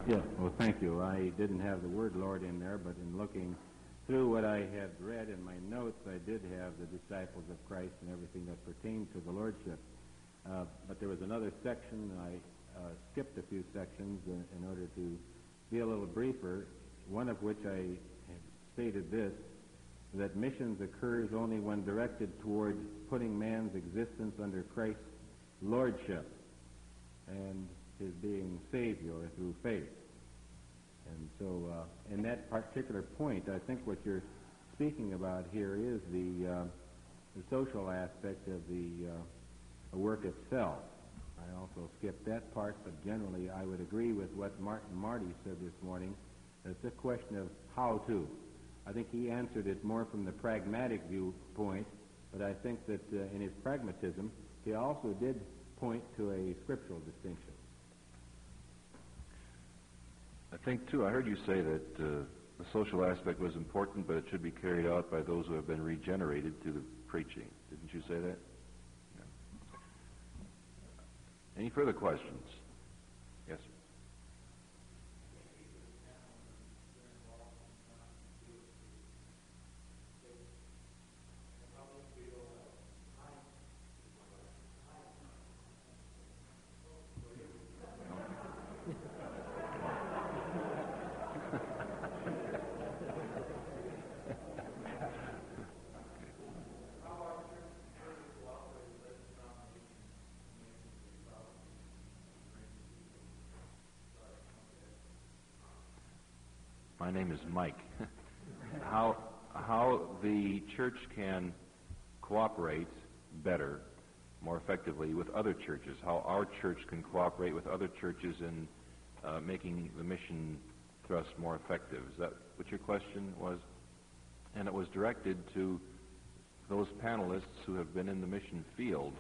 Yes, well, thank you. I didn't have the word Lord in there, but in looking through what I had read in my notes, I did have the disciples of Christ and everything that pertained to the Lordship. But there was another section, I skipped a few sections in order to be a little briefer, one of which I have stated this, that missions occurs only when directed toward putting man's existence under Christ's Lordship and his being Savior through faith. And so in that particular point, I think what you're speaking about here is the social aspect of the work itself. I also skipped that part, but generally I would agree with what Martin Marty said this morning. It's a question of how to. I think he answered it more from the pragmatic viewpoint, but I think that in his pragmatism, he also did point to a scriptural distinction. I think, too, I heard you say that the social aspect was important, but it should be carried out by those who have been regenerated through the preaching. Didn't you say that? Yeah. Any further questions? Yes, sir. My name is Mike. How the church can cooperate better, more effectively with other churches, how our church can cooperate with other churches in making the mission thrust more effective. Is that what your question was? And it was directed to those panelists who have been in the mission field.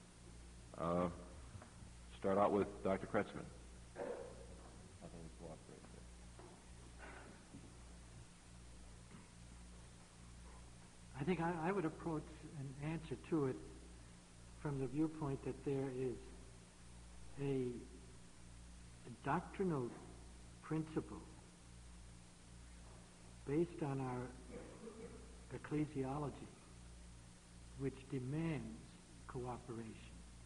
Start out with Dr. Kretzmann. How can we cooperate there? I think I would approach an answer to it from the viewpoint that there is a doctrinal principle based on our ecclesiology which demands cooperation.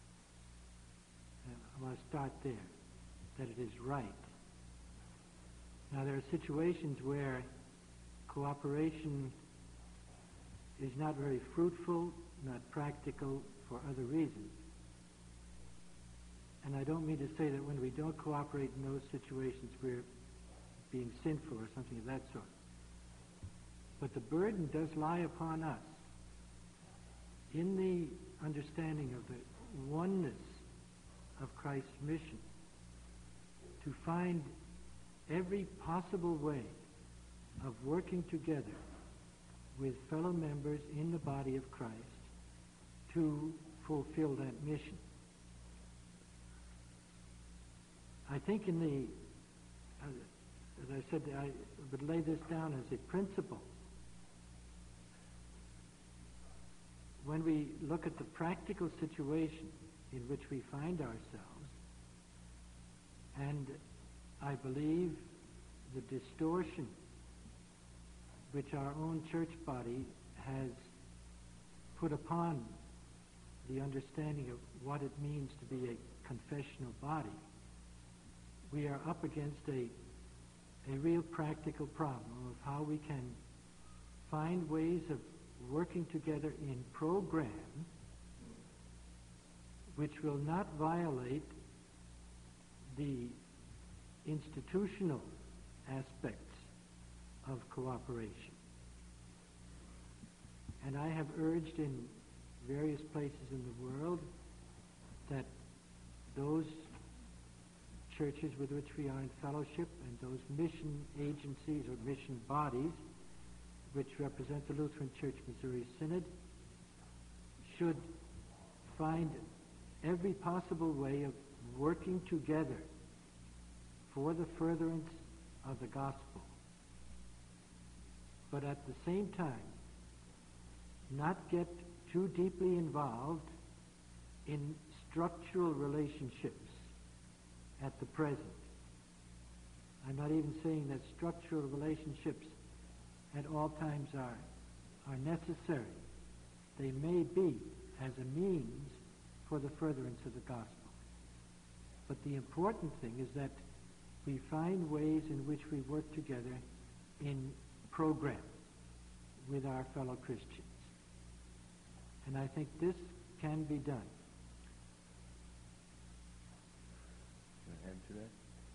I want to start there, that it is right. Now, there are situations where cooperation is not very fruitful, not practical for other reasons. And I don't mean to say that when we don't cooperate in those situations we're being sinful or something of that sort. But the burden does lie upon us in the understanding of the oneness of Christ's mission to find every possible way of working together with fellow members in the body of Christ to fulfill that mission. I think in the, as I said, I would lay this down as a principle. When we look at the practical situation in which we find ourselves, and I believe the distortion which our own church body has put upon the understanding of what it means to be a confessional body, we are up against a real practical problem of how we can find ways of working together in program which will not violate the institutional aspects of cooperation. And I have urged in various places in the world that those churches with which we are in fellowship and those mission agencies or mission bodies which represent the Lutheran Church Missouri Synod should find every possible way of working together for the furtherance of the gospel, but at the same time not get too deeply involved in structural relationships at the present. I'm not even saying that structural relationships at all times are necessary. They may be as a means for the furtherance of the gospel. But the important thing is that we find ways in which we work together in program with our fellow Christians. And I think this can be done. Can I add to that?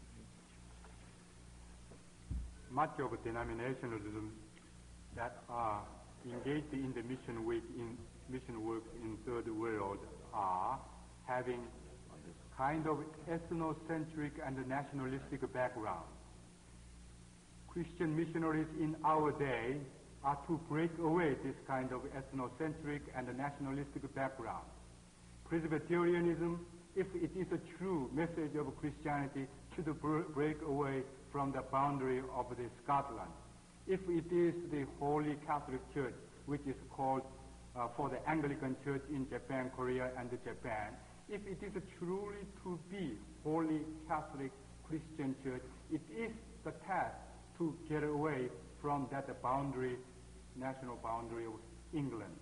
Much of denominationalism that are engaged in the mission work in third world are having kind of ethnocentric and nationalistic background. Christian missionaries in our day are to break away this kind of ethnocentric and nationalistic background. Presbyterianism, if it is a true message of Christianity, should break away from the boundary of the Scotland. If it is the Holy Catholic Church, which is called for the Anglican Church in Japan, Korea, and Japan, if it is truly to be Holy Catholic Christian Church, it is the task to get away from that boundary, national boundary of England.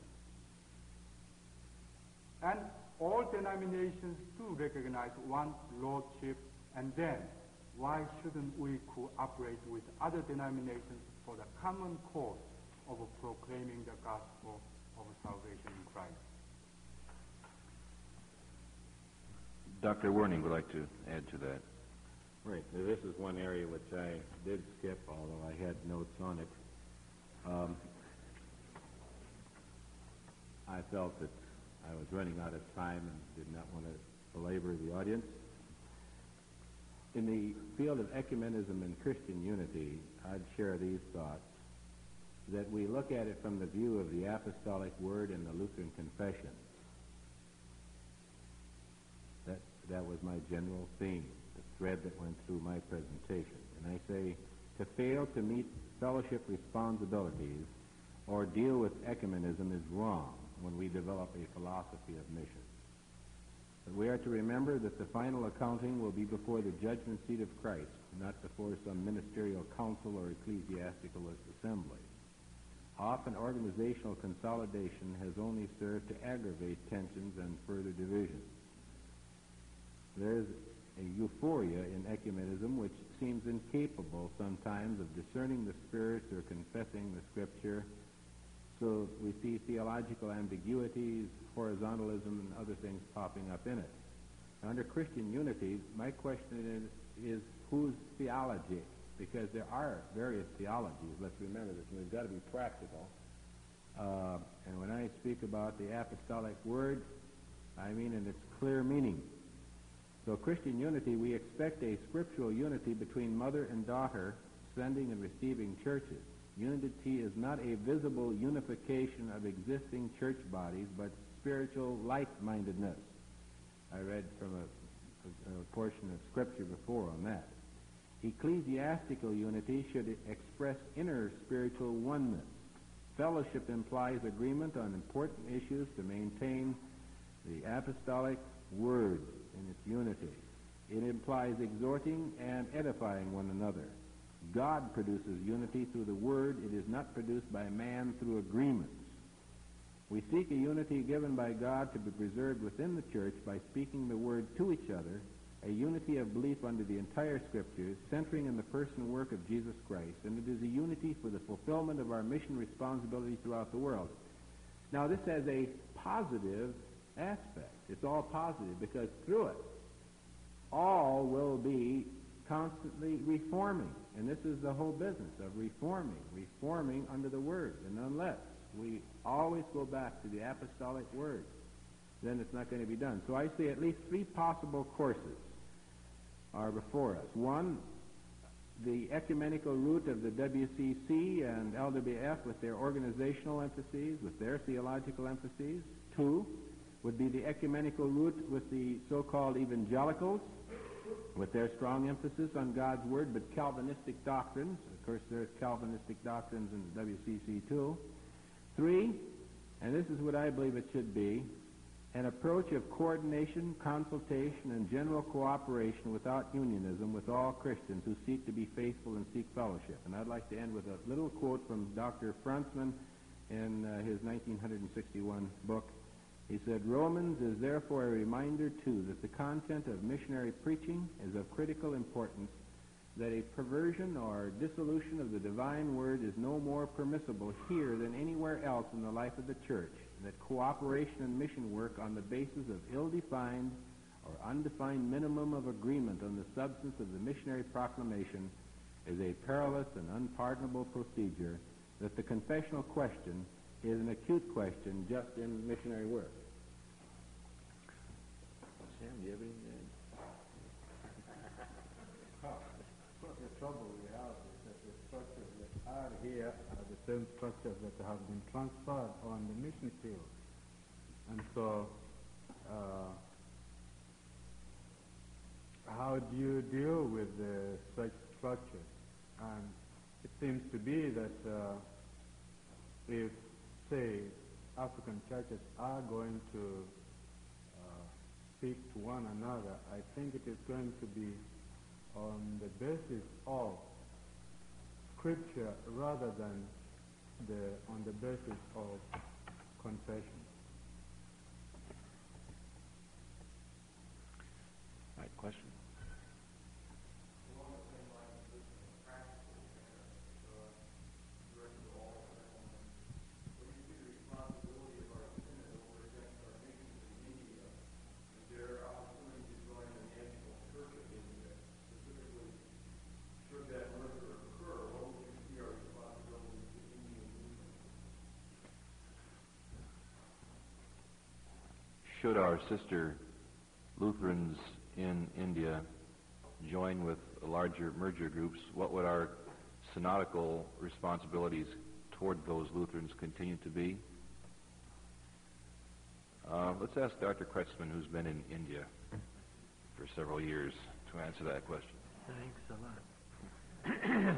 And all denominations do recognize one Lordship, and then why shouldn't we cooperate with other denominations for the common cause of proclaiming the gospel of salvation in Christ? Dr. Werning would like to add to that. Right. Now, this is one area which I did skip, although I had notes on it. I felt that I was running out of time and did not want to belabor the audience. In the field of ecumenism and Christian unity, I'd share these thoughts, that we look at it from the view of the Apostolic Word and the Lutheran Confession. That was my general theme, the thread that went through my presentation. And I say, to fail to meet fellowship responsibilities or deal with ecumenism is wrong when we develop a philosophy of mission. But we are to remember that the final accounting will be before the judgment seat of Christ, not before some ministerial council or ecclesiastical assembly. Often organizational consolidation has only served to aggravate tensions and further divisions. There's a euphoria in ecumenism which seems incapable sometimes of discerning the spirits or confessing the Scripture. So we see theological ambiguities, horizontalism, and other things popping up in it. Under Christian unity, my question is whose theology? Because there are various theologies. Let's remember this, and we've got to be practical. And when I speak about the apostolic word, I mean in its clear meaning. So Christian unity, we expect a scriptural unity between mother and daughter, sending and receiving churches. Unity is not a visible unification of existing church bodies, but spiritual like-mindedness. I read from a portion of Scripture before on that. Ecclesiastical unity should express inner spiritual oneness. Fellowship implies agreement on important issues to maintain the apostolic word in its unity. It implies exhorting and edifying one another. God produces unity through the Word. It is not produced by man through agreements. We seek a unity given by God to be preserved within the church by speaking the Word to each other, a unity of belief under the entire Scriptures, centering in the person and work of Jesus Christ, and it is a unity for the fulfillment of our mission responsibility throughout the world. Now, this has a positive aspect. It's all positive because through it, all will be constantly reforming. And this is the whole business of reforming under the Word. And unless we always go back to the apostolic Word, then it's not going to be done. So I see at least three possible courses are before us. One, the ecumenical route of the WCC and LWF with their organizational emphases, with their theological emphases. Two, would be the ecumenical route with the so-called evangelicals, with their strong emphasis on God's Word, but Calvinistic doctrines. Of course, there's Calvinistic doctrines in WCC too. Three, and this is what I believe it should be, An approach of coordination, consultation, and general cooperation without unionism with all Christians who seek to be faithful and seek fellowship. And I'd like to end with a little quote from Dr. Franzmann in his 1961 book. He said, "Romans is therefore a reminder, too, that the content of missionary preaching is of critical importance, that a perversion or dissolution of the divine word is no more permissible here than anywhere else in the life of the church, and that cooperation and mission work on the basis of ill-defined or undefined minimum of agreement on the substance of the missionary proclamation is a perilous and unpardonable procedure, that the confessional question is an acute question just in missionary work." Sam, do you have anything to add? The trouble we have is that the structures that are here are the same structures that have been transferred on the mission field. And so, how do you deal with such structures? And it seems to be that if, say, African churches are going to speak to one another, I think it is going to be on the basis of Scripture rather than on the basis of confession. All right, question? Should our sister Lutherans in India join with larger merger groups, what would our synodical responsibilities toward those Lutherans continue to be? Let's ask Dr. Kretzmann, who's been in India for several years, to answer that question. Thanks a lot.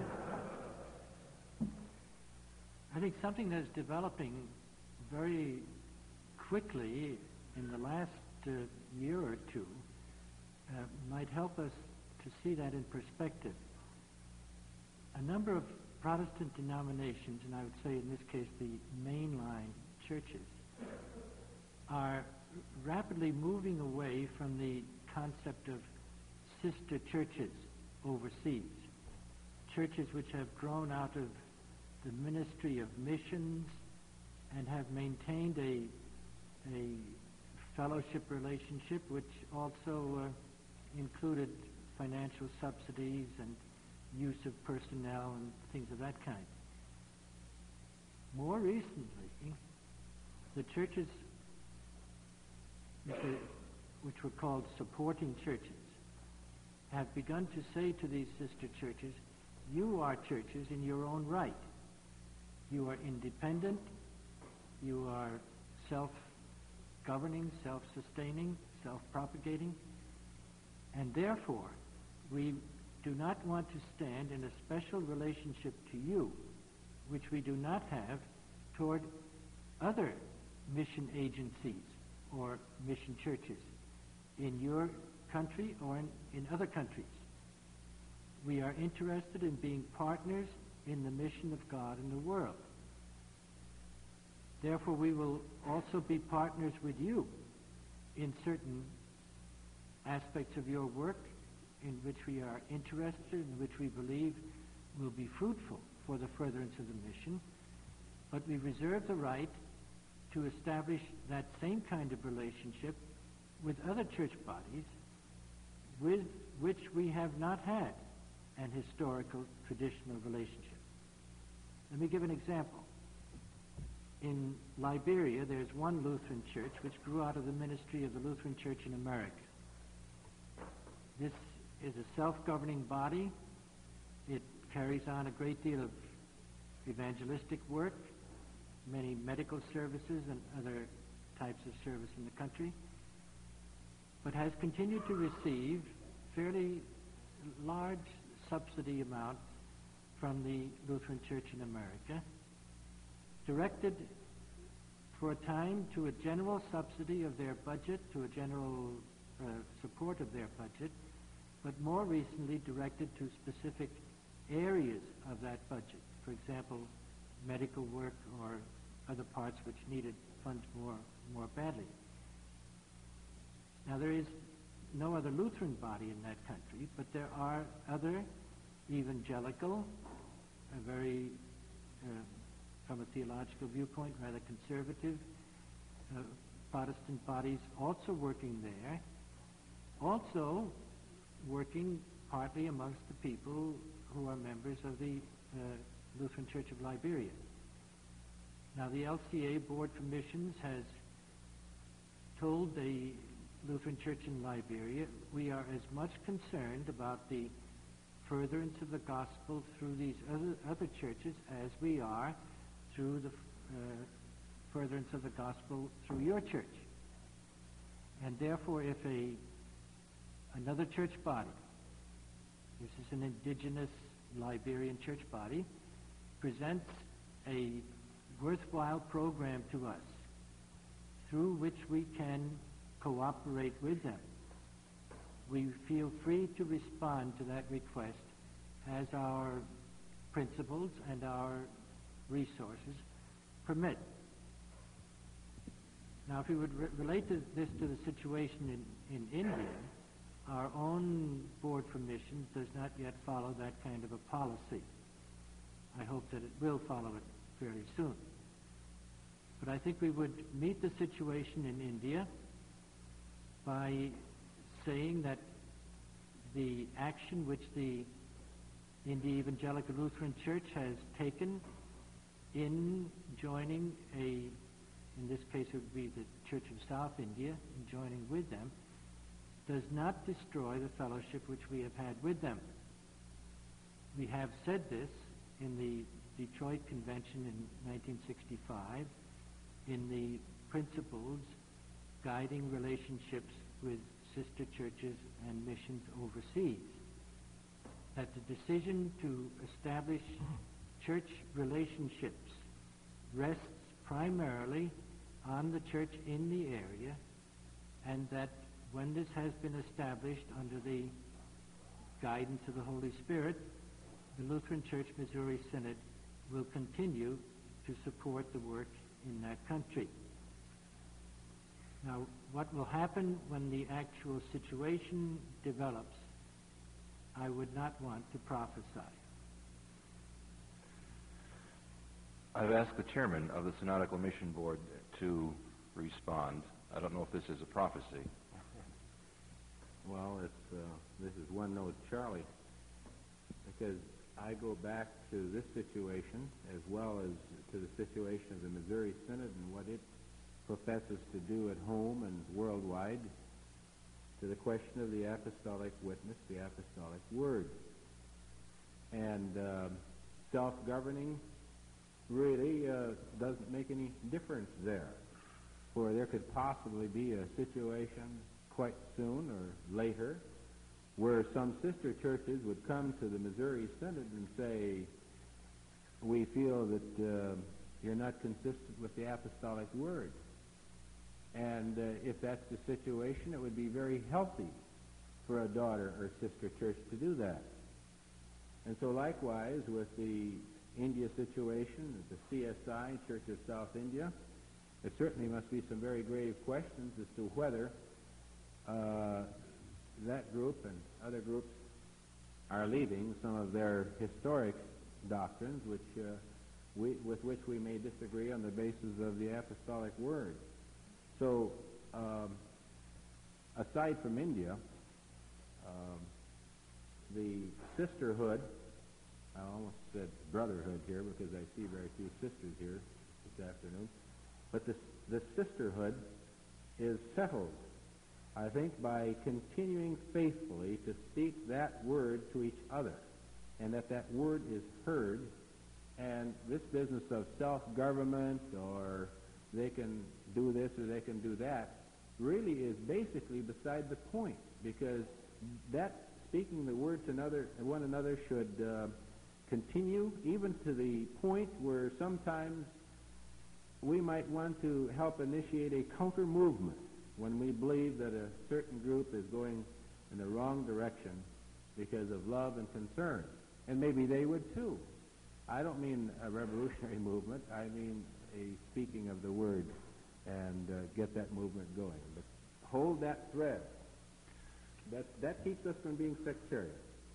I think something that's developing very quickly in the last year or two might help us to see that in perspective. A number of Protestant denominations, and I would say in this case the mainline churches, are rapidly moving away from the concept of sister churches overseas, churches which have grown out of the ministry of missions and have maintained a fellowship relationship which also included financial subsidies and use of personnel and things of that kind. More recently, the churches which were called supporting churches have begun to say to these sister churches, you are churches in your own right. You are independent, you are self-governing, self-sustaining, self-propagating, and therefore we do not want to stand in a special relationship to you, which we do not have toward other mission agencies or mission churches in your country or in other countries. We are interested in being partners in the mission of God in the world. Therefore, we will also be partners with you in certain aspects of your work in which we are interested, in which we believe will be fruitful for the furtherance of the mission, but we reserve the right to establish that same kind of relationship with other church bodies with which we have not had an historical, traditional relationship. Let me give an example. In Liberia, there's one Lutheran church which grew out of the ministry of the Lutheran Church in America. This is a self-governing body. It carries on a great deal of evangelistic work, many medical services and other types of service in the country, but has continued to receive fairly large subsidy amounts from the Lutheran Church in America, directed for a time to a general subsidy of their budget, to a general support of their budget, but more recently directed to specific areas of that budget. For example, medical work or other parts which needed funds more badly. Now, there is no other Lutheran body in that country, but there are other evangelical, very, from a theological viewpoint, rather conservative Protestant bodies also working there, also working partly amongst the people who are members of the Lutheran Church of Liberia. Now, the LCA Board for Missions has told the Lutheran Church in Liberia, we are as much concerned about the furtherance of the gospel through these other churches as we are through the furtherance of the gospel through your church. And therefore, if another church body, this is an indigenous Liberian church body, presents a worthwhile program to us through which we can cooperate with them, we feel free to respond to that request as our principles and our resources permit. Now, if we would relate this to the situation in India, our own Board for Missions does not yet follow that kind of a policy. I hope that it will follow it fairly soon. But I think we would meet the situation in India by saying that the action which the India Evangelical Lutheran Church has taken in joining in this case it would be the Church of South India, in joining with them, does not destroy the fellowship which we have had with them. We have said this in the Detroit Convention in 1965, in the principles guiding relationships with sister churches and missions overseas, that the decision to establish church relationships rests primarily on the church in the area, and that when this has been established under the guidance of the Holy Spirit, the Lutheran Church Missouri Synod will continue to support the work in that country. Now, what will happen when the actual situation develops, I would not want to prophesy. I've asked the chairman of the Synodical Mission Board to respond. I don't know if this is a prophecy. Well, this is one note, Charlie, because I go back to this situation as well as to the situation of the Missouri Synod and what it professes to do at home and worldwide, to the question of the apostolic witness, the apostolic word. And self-governing really doesn't make any difference there, for there could possibly be a situation quite soon or later where some sister churches would come to the Missouri Synod and say, we feel that you're not consistent with the apostolic word. And if that's the situation, it would be very healthy for a daughter or sister church to do that. And so likewise with the India situation, the CSI, Church of South India, there certainly must be some very grave questions as to whether that group and other groups are leaving some of their historic doctrines with which we may disagree on the basis of the apostolic word. So, aside from India, the sisterhood, I almost said brotherhood here because I see very few sisters here this afternoon, but the sisterhood is settled, I think, by continuing faithfully to speak that word to each other, and that word is heard, and this business of self-government or they can do this or they can do that really is basically beside the point, because that speaking the word to one another should continue even to the point where sometimes we might want to help initiate a counter-movement when we believe that a certain group is going in the wrong direction because of love and concern. And maybe they would too. I don't mean a revolutionary movement. I mean a speaking of the word and get that movement going. But hold that thread. That keeps us from being sectarian.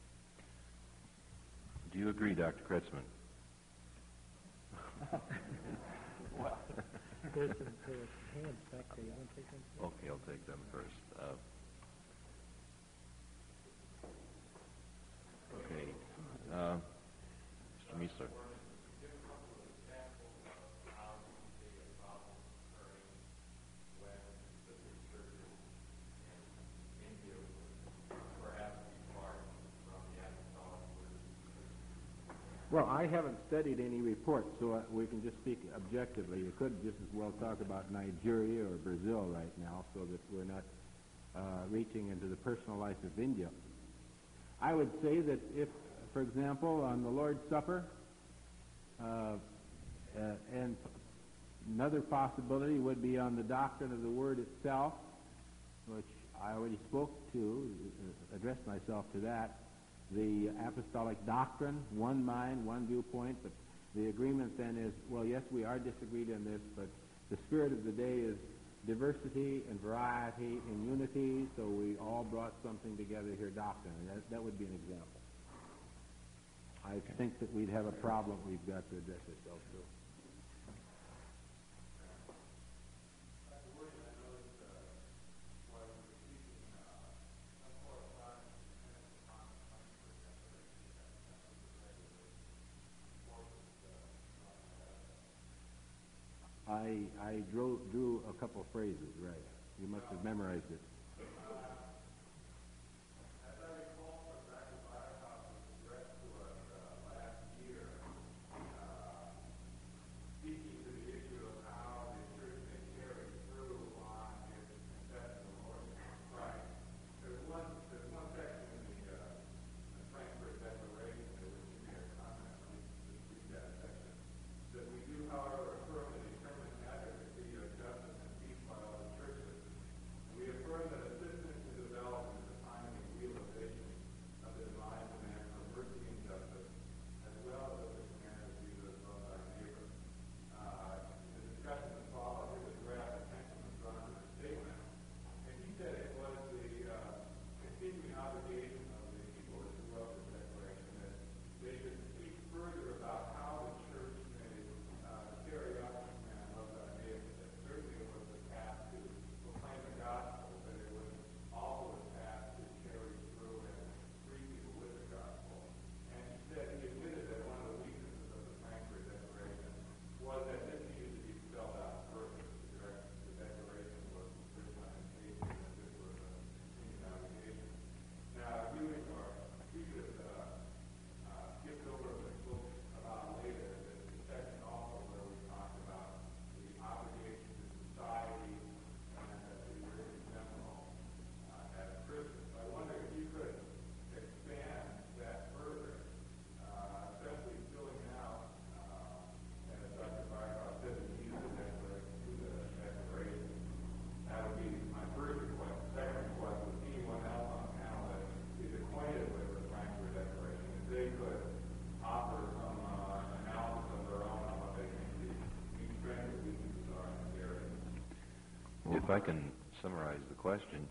Do you agree, Dr. Kretzmann? Well, there's some hands back there. You want to take them? Okay, I'll take them first. Okay. Mr. Meisler. Well, I haven't studied any reports, so we can just speak objectively. You could just as well talk about Nigeria or Brazil right now so that we're not reaching into the personal life of India. I would say that if, for example, on the Lord's Supper, and another possibility would be on the doctrine of the Word itself, which I already spoke to, addressed myself to that, the apostolic doctrine, one mind, one viewpoint, but the agreement then is, well, yes, we are disagreed in this, but the spirit of the day is diversity and variety in unity, so we all brought something together here doctrinally. That would be an example. I think that we'd have a problem we've got to address ourselves to. I drew a couple of phrases, right. You must have memorized it. If I can summarize the question,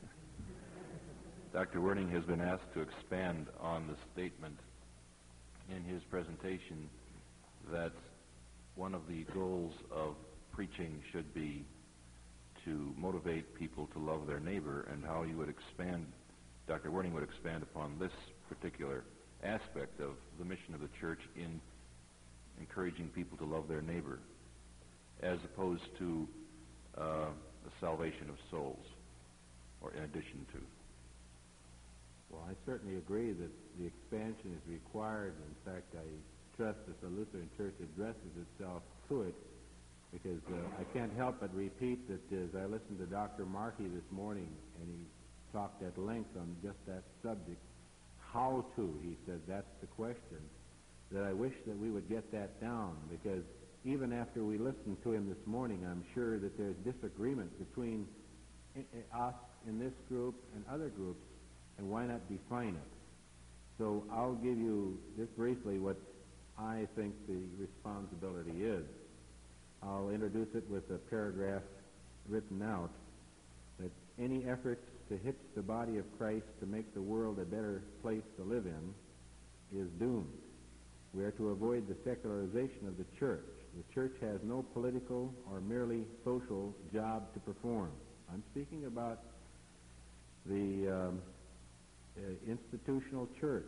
Dr. Werning has been asked to expand on the statement in his presentation that one of the goals of preaching should be to motivate people to love their neighbor, and how you would expand, Dr. Werning would expand upon this particular aspect of the mission of the church in encouraging people to love their neighbor, as opposed to the salvation of souls, or in addition to. Well, I certainly agree that the expansion is required. In fact, I trust that the Lutheran Church addresses itself to it, because I can't help but repeat that as I listened to Dr. Markey this morning, and he talked at length on just that subject, how to, he said, that's the question, that I wish that we would get that down, because even after we listened to him this morning, I'm sure that there's disagreement between us in this group and other groups, and why not define it? So I'll give you just briefly what I think the responsibility is. I'll introduce it with a paragraph written out that any efforts to hitch the body of Christ to make the world a better place to live in is doomed. We are to avoid the secularization of the church. The church has no political or merely social job to perform. I'm speaking about the institutional church.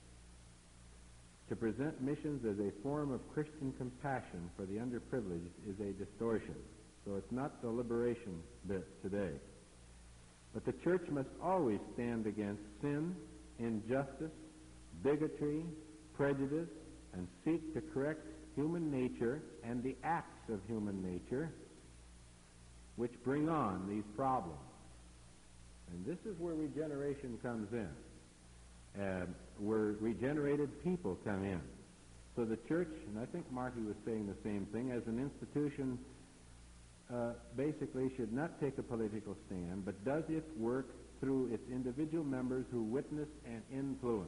To present missions as a form of Christian compassion for the underprivileged is a distortion. So it's not the liberation bit today. But the church must always stand against sin, injustice, bigotry, prejudice, and seek to correct human nature and the acts of human nature which bring on these problems. And this is where regeneration comes in. Where regenerated people come in. So the church, and I think Marty was saying the same thing, as an institution basically should not take a political stand, but does its work through its individual members who witness and influence.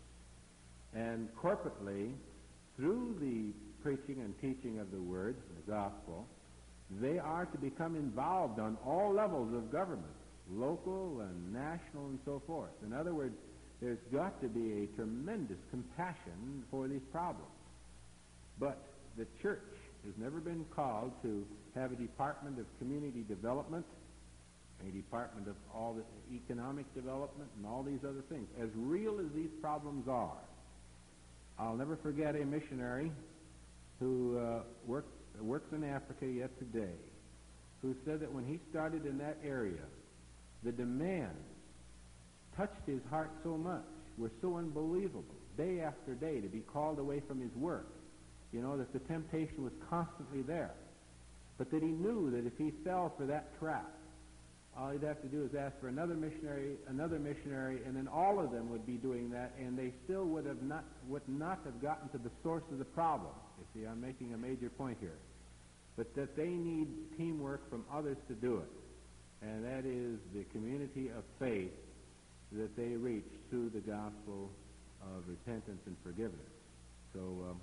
And corporately, through the preaching and teaching of the Word, the gospel, they are to become involved on all levels of government, local and national and so forth. In other words, there's got to be a tremendous compassion for these problems. But the church has never been called to have a department of community development, a department of all the economic development and all these other things. As real as these problems are, I'll never forget a missionary who works in Africa yet today, who said that when he started in that area, the demands touched his heart so much, were so unbelievable, day after day, to be called away from his work. You know, that the temptation was constantly there. But that he knew that if he fell for that trap, all he'd have to do is ask for another missionary, and then all of them would be doing that, and they still would not have gotten to the source of the problem. You see, I'm making a major point here. But that they need teamwork from others to do it. And that is the community of faith that they reach through the gospel of repentance and forgiveness. So,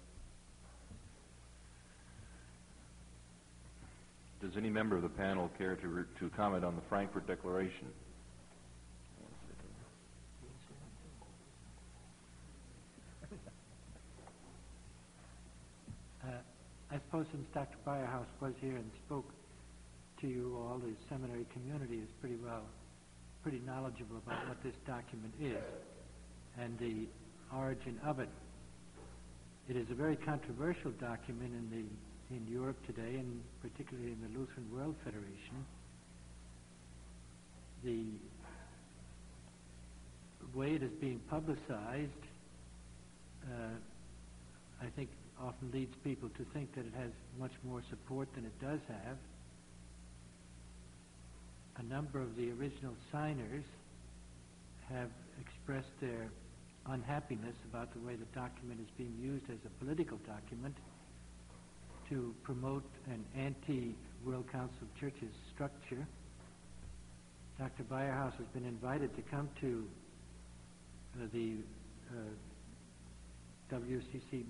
does any member of the panel care to comment on the Frankfurt Declaration? I suppose since Dr. Bayerhouse was here and spoke to you all, the seminary community is pretty knowledgeable about what this document is and the origin of it. It is a very controversial document in Europe today, and particularly in the Lutheran World Federation. The way it is being publicized, I think, often leads people to think that it has much more support than it does have. A number of the original signers have expressed their unhappiness about the way the document is being used as a political document to promote an anti-World Council of Churches structure. Dr. Bayerhouse has been invited to come to the WCC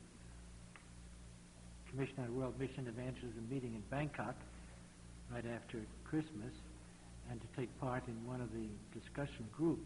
Commission on World Mission Evangelism meeting in Bangkok right after Christmas, and to take part in one of the discussion groups.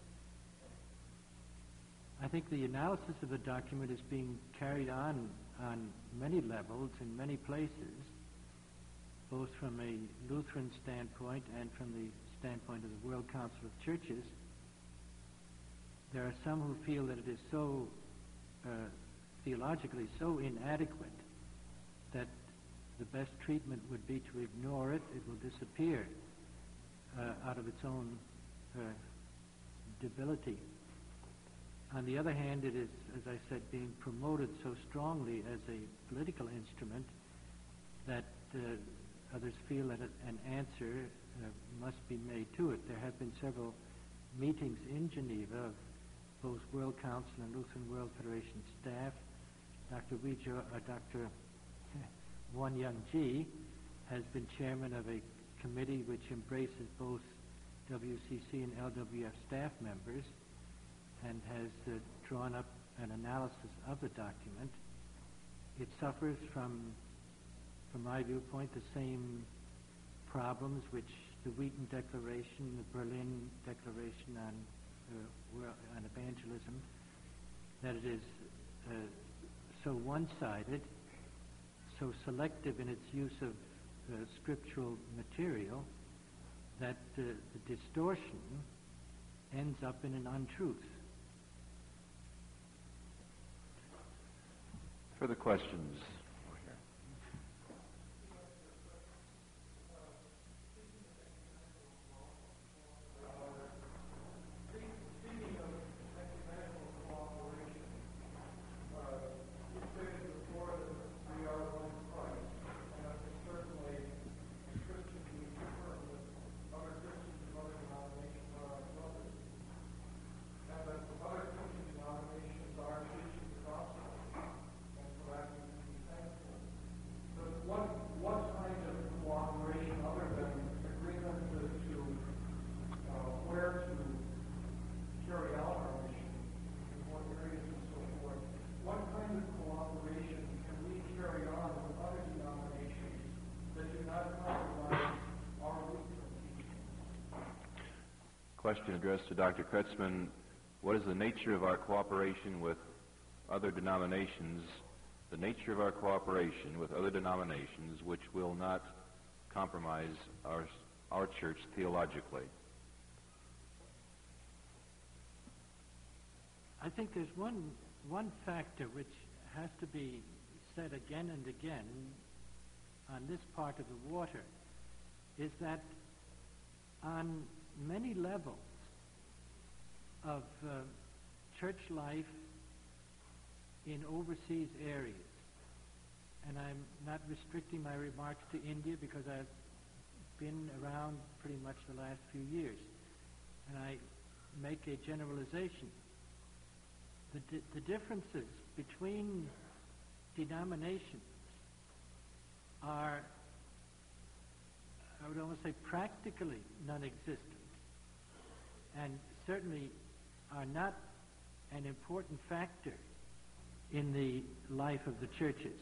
I think the analysis of the document is being carried on many levels in many places, both from a Lutheran standpoint and from the standpoint of the World Council of Churches. There are some who feel that it is so theologically so inadequate that the best treatment would be to ignore it. It will disappear out of its own debility. On the other hand, it is, as I said, being promoted so strongly as a political instrument that others feel that an answer must be made to it. There have been several meetings in Geneva of both World Council and Lutheran World Federation staff. Dr. One Young G has been chairman of a committee which embraces both WCC and LWF staff members and has drawn up an analysis of the document. It suffers from my viewpoint, the same problems which the Wheaton Declaration, the Berlin Declaration on evangelism, that it is so one-sided, so selective in its use of scriptural material, that the distortion ends up in an untruth. Further questions? Question addressed to Dr. Kretzmann. What is the nature of our cooperation with other denominations, the nature of our cooperation with other denominations which will not compromise our church theologically? I think there's one factor which has to be said again and again on this part of the water, is that on many levels of church life in overseas areas, and I'm not restricting my remarks to India because I've been around pretty much the last few years, and I make a generalization. The differences between denominations are, I would almost say, practically non-existent, and certainly are not an important factor in the life of the churches.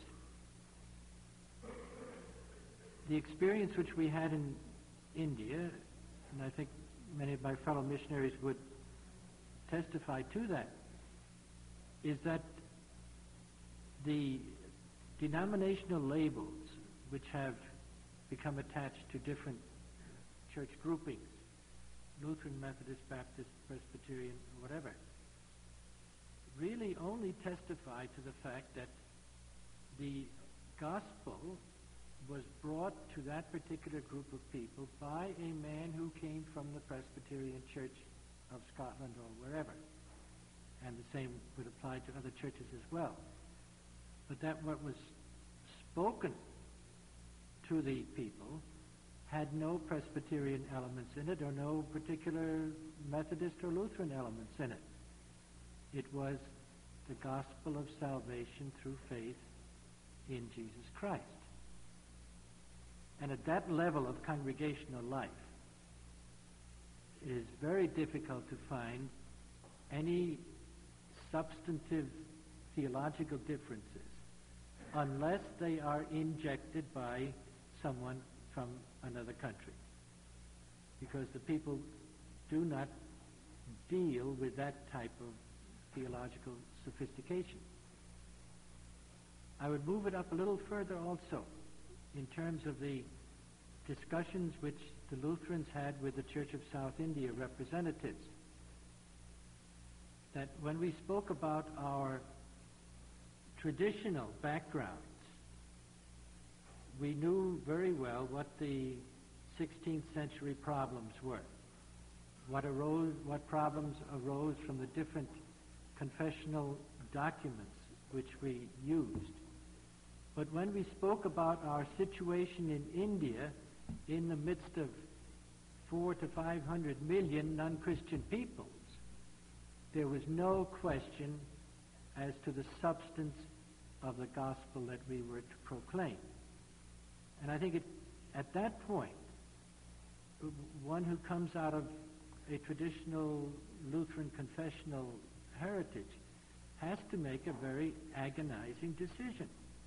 The experience which we had in India, and I think many of my fellow missionaries would testify to that, is that the denominational labels which have become attached to different church groupings, Lutheran, Methodist, Baptist, Presbyterian, whatever, really only testify to the fact that the gospel was brought to that particular group of people by a man who came from the Presbyterian Church of Scotland or wherever. And the same would apply to other churches as well. But that what was spoken to the people had no Presbyterian elements in it or no particular Methodist or Lutheran elements in it. It was the gospel of salvation through faith in Jesus Christ. And at that level of congregational life, it is very difficult to find any substantive theological differences unless they are injected by someone from another country, because the people do not deal with that type of theological sophistication. I would move it up a little further also in terms of the discussions which the Lutherans had with the Church of South India representatives, that when we spoke about our traditional backgrounds, we knew very well what the 16th century problems were, what problems arose from the different confessional documents which we used. But when we spoke about our situation in India, in the midst of 400 to 500 million non-Christian peoples, there was no question as to the substance of the gospel that we were to proclaim. And I think at that point, one who comes out of a traditional Lutheran confessional heritage has to make a very agonizing decision.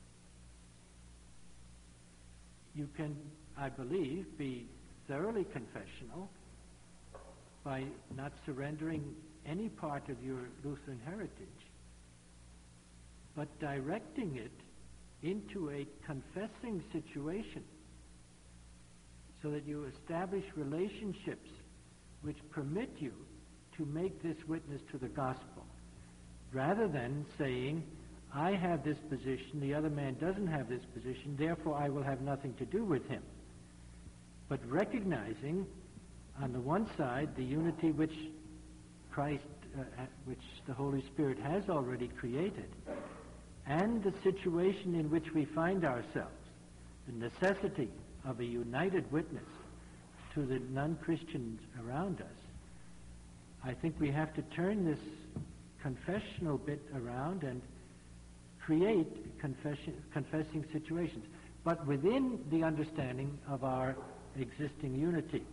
You can, I believe, be thoroughly confessional by not surrendering any part of your Lutheran heritage, but directing it into a confessing situation so that you establish relationships which permit you to make this witness to the gospel, rather than saying, I have this position, the other man doesn't have this position, therefore I will have nothing to do with him. But recognizing, on the one side, the unity which Christ, which the Holy Spirit has already created, and the situation in which we find ourselves, the necessity of a united witness to the non-Christians around us. I think we have to turn this confessional bit around and create confessing situations, but within the understanding of our existing unity.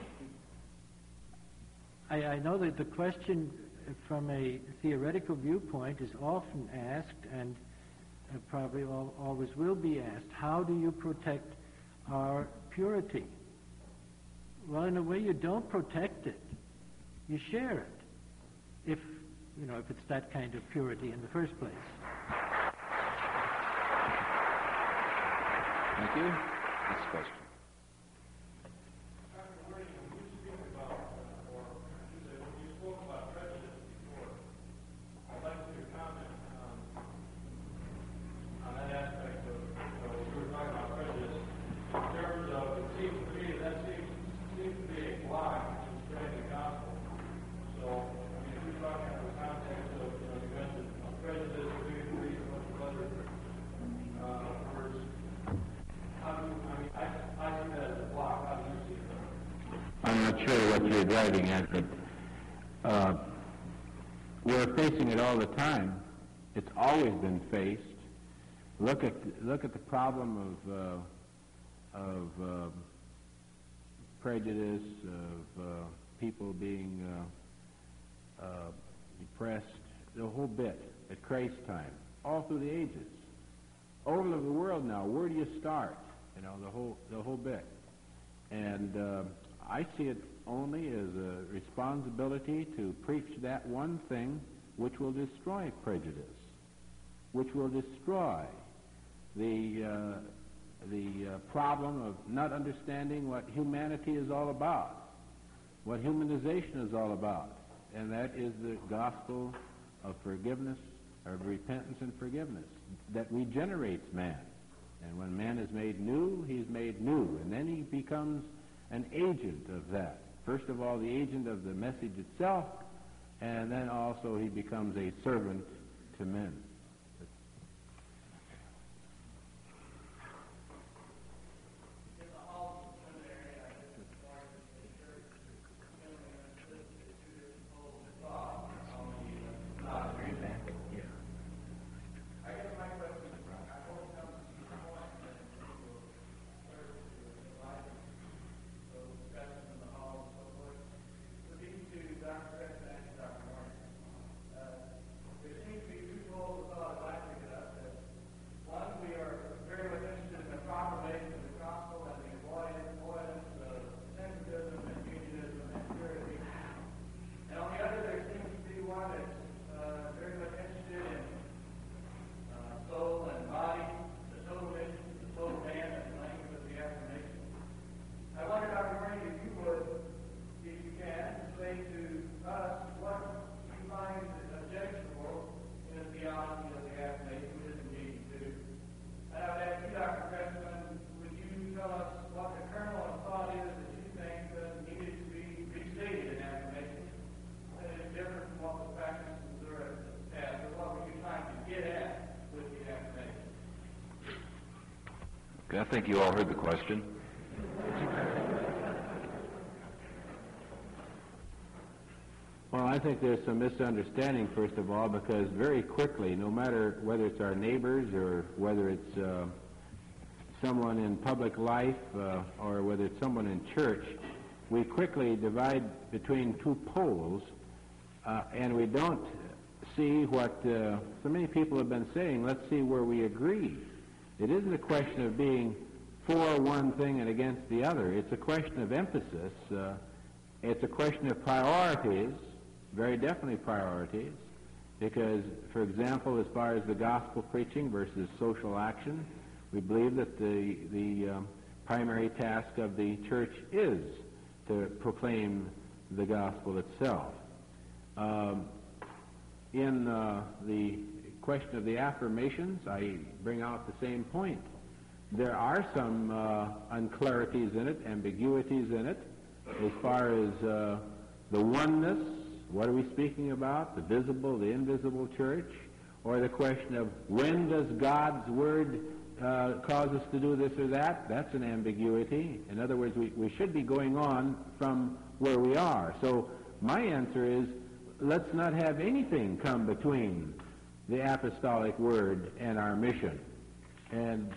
I know that the question from a theoretical viewpoint is often asked, and probably always will be asked, how do you protect our purity? Well, in a way, you don't protect it. You share it, if it's that kind of purity in the first place. Thank you. Next question. You're driving at, but we're facing it all the time. It's always been faced. Look at the problem of prejudice, of people being depressed, the whole bit at Christ's time, all through the ages, all over the world now. Where do you start? The whole bit, and I see it only as a responsibility to preach that one thing which will destroy prejudice, which will destroy the problem of not understanding what humanity is all about, what humanization is all about, and that is the gospel of forgiveness, of repentance and forgiveness, that regenerates man. And when man is made new, he's made new, and then he becomes an agent of that. First of all, the agent of the message itself, and then also he becomes a servant to men. I think you all heard the question. Well, I think there's some misunderstanding, first of all, because very quickly, no matter whether it's our neighbors or whether it's someone in public life or whether it's someone in church, we quickly divide between two poles, and we don't see what so many people have been saying. Let's see where we agree. It isn't a question of being for one thing and against the other. It's a question of emphasis. It's a question of priorities, very definitely priorities, because, for example, as far as the gospel preaching versus social action, we believe that the primary task of the church is to proclaim the gospel itself. In the question of the affirmations, I bring out the same point. There are some unclarities in it, ambiguities in it, as far as the oneness, what are we speaking about, the visible, the invisible church, or the question of when does God's Word cause us to do this or that. That's an ambiguity. In other words, we should be going on from where we are. So my answer is, let's not have anything come between the apostolic word and our mission. And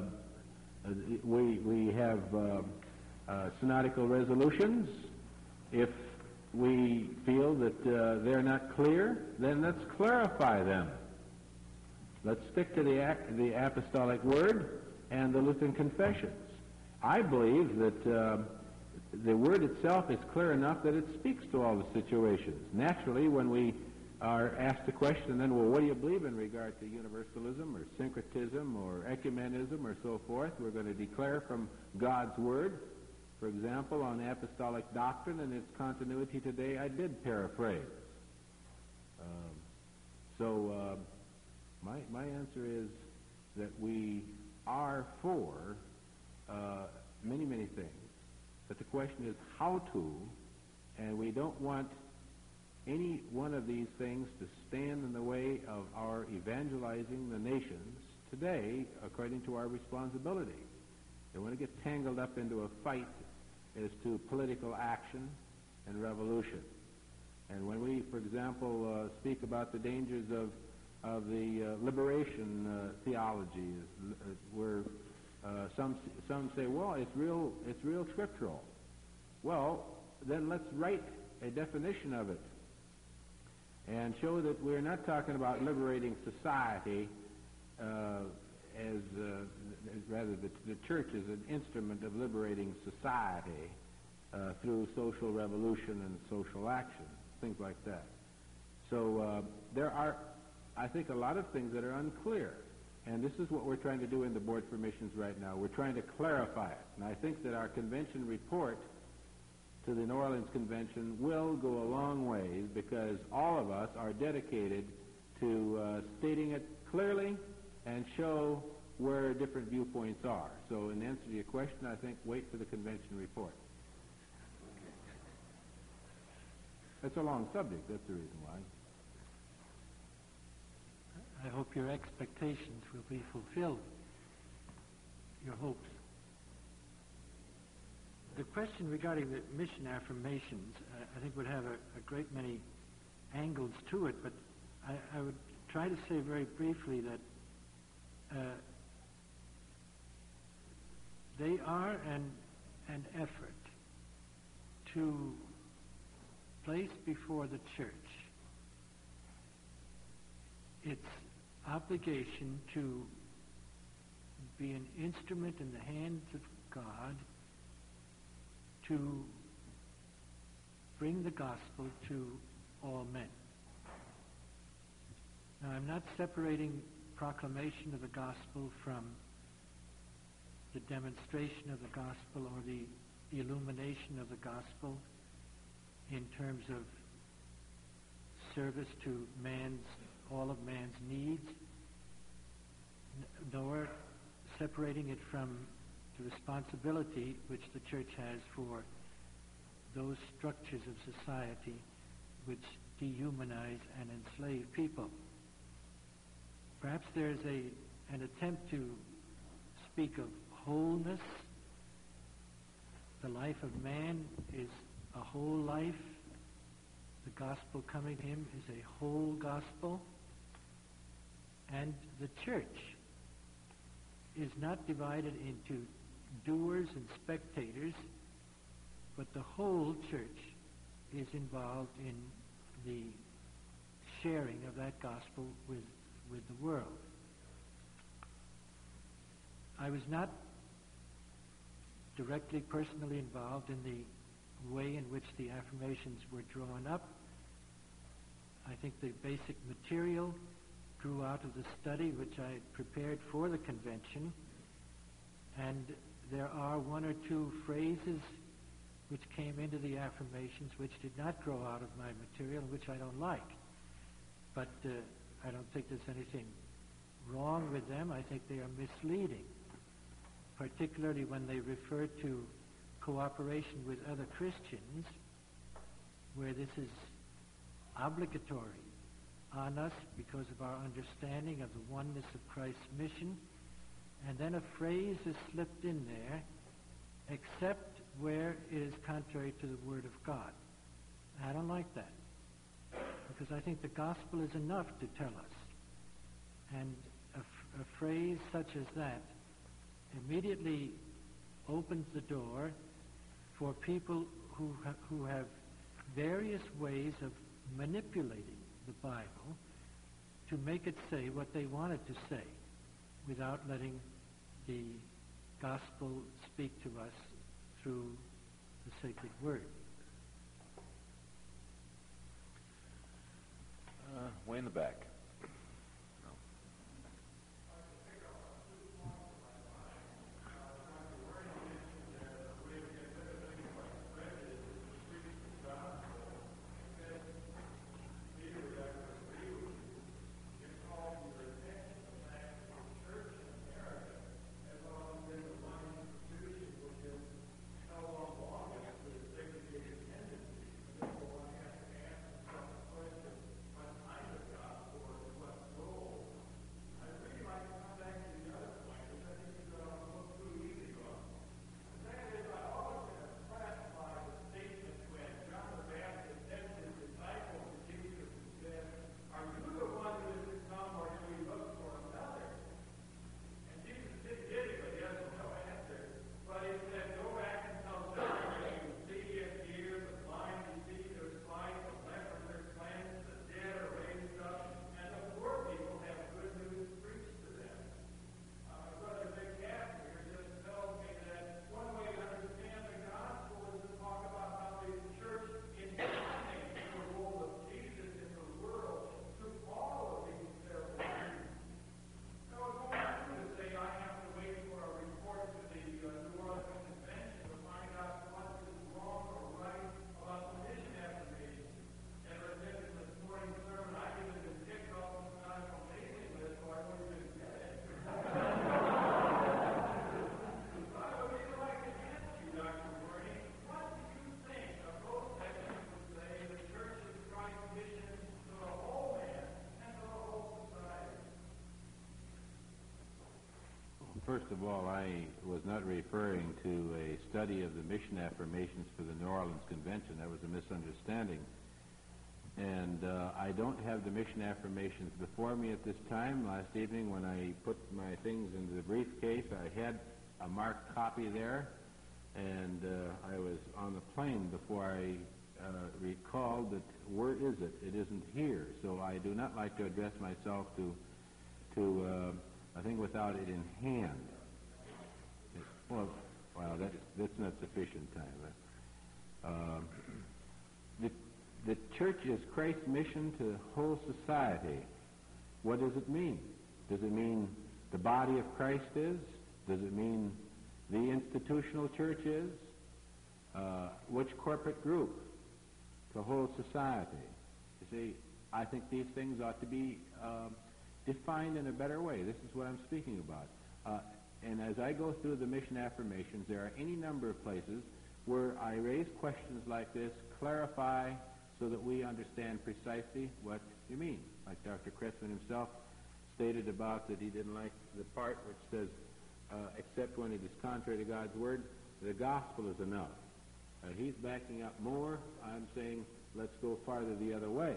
we have synodical resolutions. If we feel that they're not clear, then let's clarify them. Let's stick to the apostolic word and the Lutheran confessions. I believe that the word itself is clear enough that it speaks to all the situations. Naturally, when we are asked the question, then, well, what do you believe in regard to universalism or syncretism or ecumenism or so forth? We're going to declare from God's word. For example, on apostolic doctrine and its continuity today, I did paraphrase. My answer is that we are for many, many things, but the question is how to, and we don't want any one of these things to stand in the way of our evangelizing the nations today according to our responsibility. They want to get tangled up into a fight as to political action and revolution. And when we, for example, speak about the dangers of the liberation theology, where some say, well, it's real scriptural. Well, then let's write a definition of it and show that we're not talking about liberating society as rather the church is an instrument of liberating society through social revolution and social action, things like that. So there are, I think, a lot of things that are unclear, and this is what we're trying to do in the Board for Missions right now. We're trying to clarify it, and I think that our convention report to the New Orleans Convention will go a long ways, because all of us are dedicated to stating it clearly and show where different viewpoints are. So in answer to your question, I think wait for the convention report. That's a long subject, that's the reason why. I hope your expectations will be fulfilled, your hopes. The question regarding the mission affirmations, I think would have a great many angles to it, but I would try to say very briefly that they are an effort to place before the church its obligation to be an instrument in the hands of God to bring the gospel to all men. Now, I'm not separating proclamation of the gospel from the demonstration of the gospel or the illumination of the gospel in terms of service to all of man's needs, nor separating it from the responsibility which the church has for those structures of society which dehumanize and enslave people. Perhaps there's an attempt to speak of wholeness. The life of man is a whole life, the gospel coming to him is a whole gospel, and the church is not divided into doers and spectators, but the whole church is involved in the sharing of that gospel with the world. I was not directly personally involved in the way in which the affirmations were drawn up. I think the basic material grew out of the study which I had prepared for the convention, and there are one or two phrases which came into the affirmations which did not grow out of my material, which I don't like. But I don't think there's anything wrong with them. I think they are misleading, particularly when they refer to cooperation with other Christians, where this is obligatory on us because of our understanding of the oneness of Christ's mission. And then a phrase is slipped in there, except where it is contrary to the Word of God. I don't like that, because I think the gospel is enough to tell us. And a phrase such as that immediately opens the door for people who have various ways of manipulating the Bible to make it say what they want it to say without letting the gospel speak to us through the sacred word. Way in the back. First of all, I was not referring to a study of the mission affirmations for the New Orleans Convention. That was a misunderstanding. And I don't have the mission affirmations before me at this time. Last evening when I put my things into the briefcase, I had a marked copy there, and I was on the plane before I recalled that, where is it? It isn't here. So I do not like to address myself to a thing without it in hand. Well, that's not sufficient time. The church is Christ's mission to the whole society. What does it mean? Does it mean the body of Christ is? Does it mean the institutional church is? Which corporate group? The whole society. You see, I think these things ought to be defined in a better way. This is what I'm speaking about. And as I go through the mission affirmations, there are any number of places where I raise questions like this, clarify so that we understand precisely what you mean. Like Dr. Cressman himself stated about that he didn't like the part which says, except when it is contrary to God's word, the gospel is enough. He's backing up more. I'm saying let's go farther the other way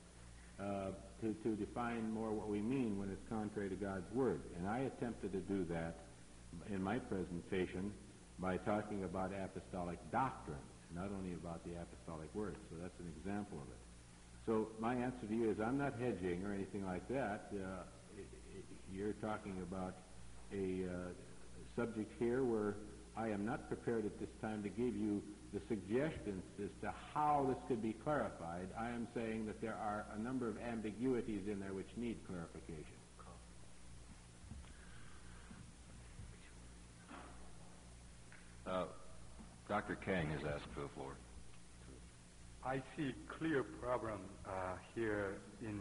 to define more what we mean when it's contrary to God's Word. And I attempted to do that in my presentation by talking about apostolic doctrine, not only about the apostolic word. So that's an example of it. So my answer to you is I'm not hedging or anything like that. You're talking about a subject here where I am not prepared at this time to give you the suggestions as to how this could be clarified. I am saying that there are a number of ambiguities in there which need clarification. Dr. Kang has asked for the floor. I see clear problem here in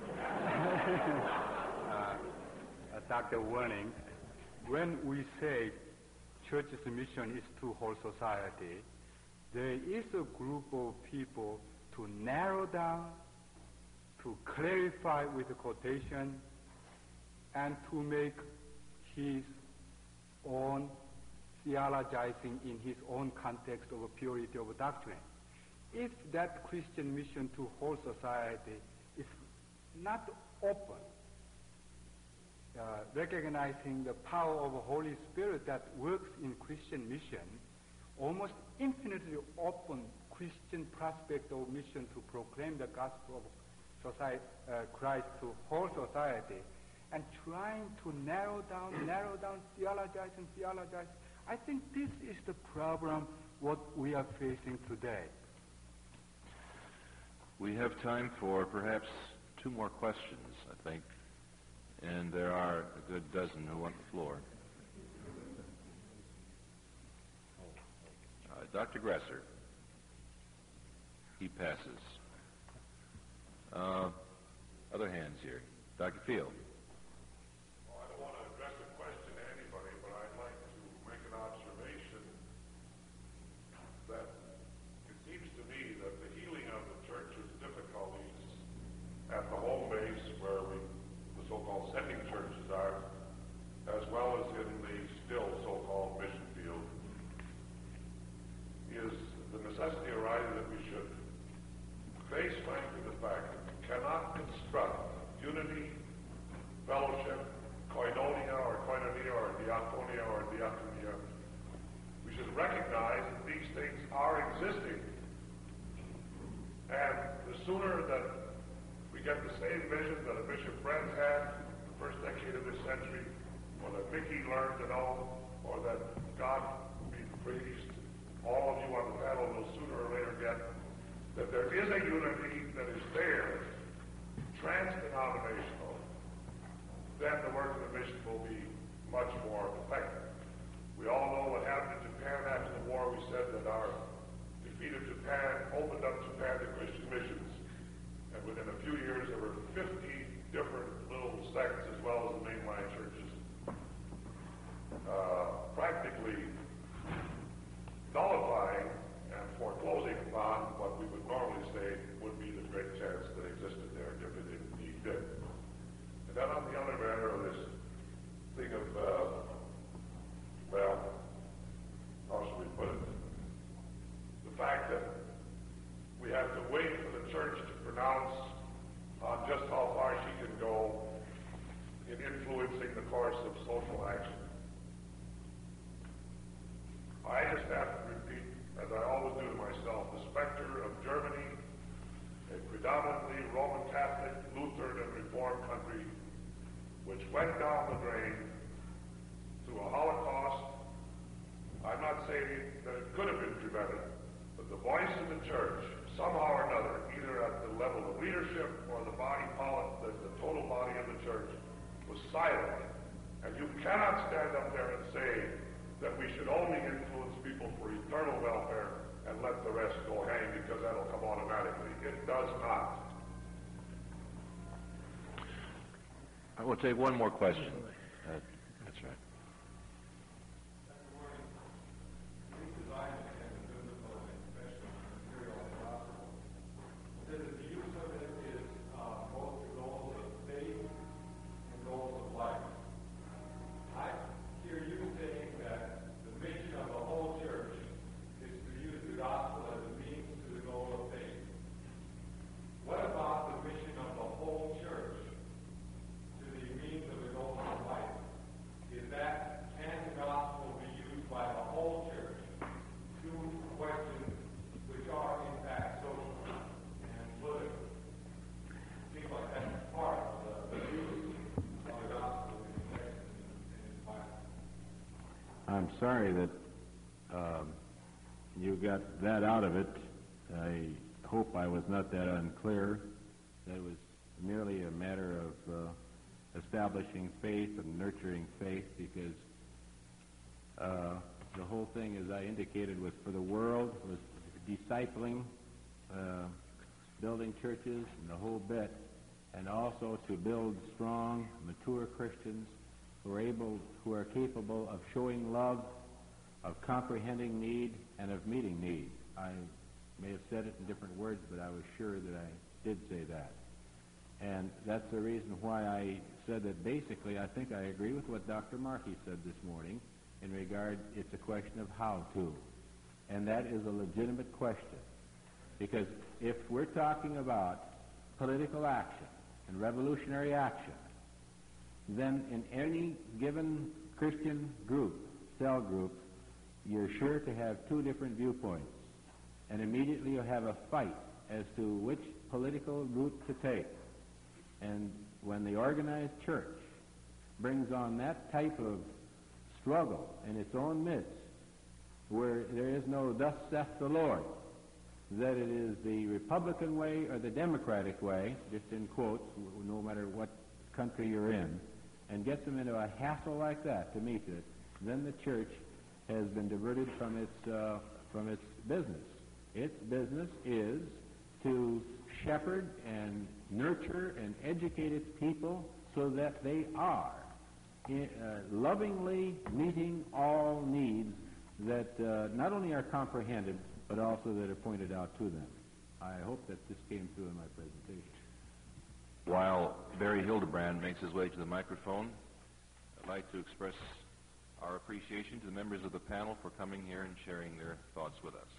Dr. Warning. When we say church's mission is to whole society, there is a group of people to narrow down, to clarify with the quotation, and to make his own theologizing in his own context of a purity of doctrine. If that Christian mission to whole society is not open, recognizing the power of the Holy Spirit that works in Christian mission, almost infinitely open Christian prospect of mission to proclaim the gospel of society, Christ to whole society, and trying to narrow down, theologize. I think this is the problem what we are facing today. We have time for perhaps 2 more questions, I think. And there are a good dozen who want the floor. Dr. Gresser. He passes. Other hands here. Dr. Field. Well, I don't want to address a question to anybody, but I'd like to make an observation that it seems to me that the healing of the church's difficulties at the home base where the so-called sending churches are, as well as in the still so-called mission field, is the necessity arising that we should face frankly the fact that we cannot construct unity, fellowship, koinonia or diakonia or diakonia. We should recognize that these things are existing. And the sooner that we get the same vision that a Bishop Brent had in the first decade of this century, or that Mickey learned to know, or that God be praised, all of you on the panel will sooner or later get, that there is a unity that is there, trans-denominational, then the work of the mission will be much more effective. We all know what happened in Japan after the war. We said that our defeat of Japan opened up Japan to Christian missions. And within a few years, there were 50 different little sects as well as the mainline churches, practically nullifying and foreclosing upon what we would normally say would be the great chance that existed there if it indeed did. And then on the other matter of this thing of, how should we put it? The fact that we have to wait for the church to pronounce on just how far she can go in influencing the course of social action. I just have to repeat, as I always do to myself, the specter of Germany, a predominantly Roman Catholic, Lutheran, and Reformed country, which went down the drain through a Holocaust. I'm not saying that it could have been prevented, but the voice of the church, somehow or another, either at the level of leadership or the total body of the church, was silent. And you cannot stand up there and say that we should only influence people for eternal welfare and let the rest go hang because that'll come automatically. It does not. I will take one more question. That's right. God sorry that you got that out of it. I hope I was not that unclear. That it was merely a matter of establishing faith and nurturing faith, because the whole thing, as I indicated, was for the world, was discipling, building churches and the whole bit, and also to build strong, mature Christians who are capable of showing love, of comprehending need, and of meeting need. I may have said it in different words, but I was sure that I did say that. And that's the reason why I said that basically I think I agree with what Dr. Markey said this morning in regard, it's a question of how to. And that is a legitimate question. Because if we're talking about political action and revolutionary action, then in any given Christian group, cell group, you're sure to have two different viewpoints. And immediately you'll have a fight as to which political route to take. And when the organized church brings on that type of struggle in its own midst, where there is no "thus saith the Lord," that it is the Republican way or the Democratic way, just in quotes, no matter what country you're in, and gets them into a hassle like that to meet it, then the church has been diverted from its business. Its business is to shepherd and nurture and educate its people so that they are lovingly meeting all needs that not only are comprehended, but also that are pointed out to them. I hope that this came through in my presentation. While Barry Hildebrand makes his way to the microphone, I'd like to express our appreciation to the members of the panel for coming here and sharing their thoughts with us.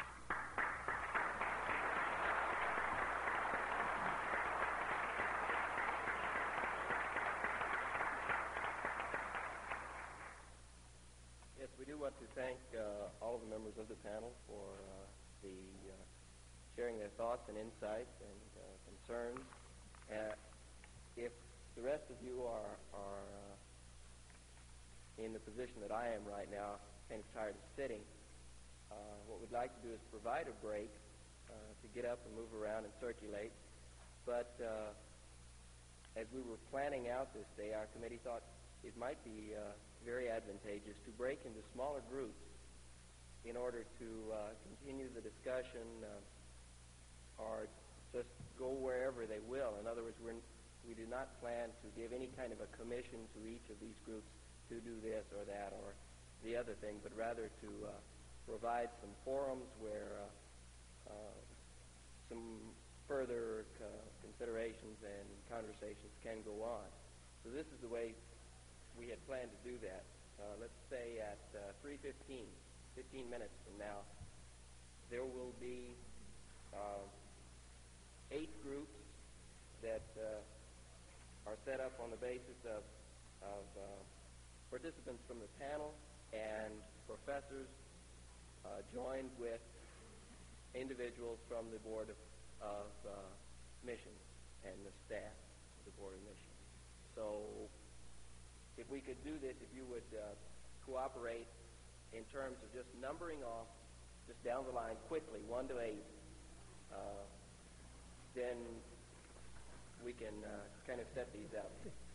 Yes, we do want to thank all of the members of the panel for sharing their thoughts and insights and concerns. If the rest of you are in the position that I am right now, kind of tired of sitting, what we'd like to do is provide a break to get up and move around and circulate. But as we were planning out this day, our committee thought it might be very advantageous to break into smaller groups in order to continue the discussion or just go wherever they will. In other words, we do not plan to give any kind of a commission to each of these groups to do this or that or the other thing, but rather to provide some forums where some further considerations and conversations can go on. So this is the way we had planned to do that. Let's say at 3:15, 15 minutes from now, there will be 8 groups that are set up on the basis of participants from the panel and professors joined with individuals from the Board of Missions and the staff of the Board of Missions. So if we could do this, if you would cooperate in terms of just numbering off, just down the line quickly, 1 to 8, then we can kind of set these up.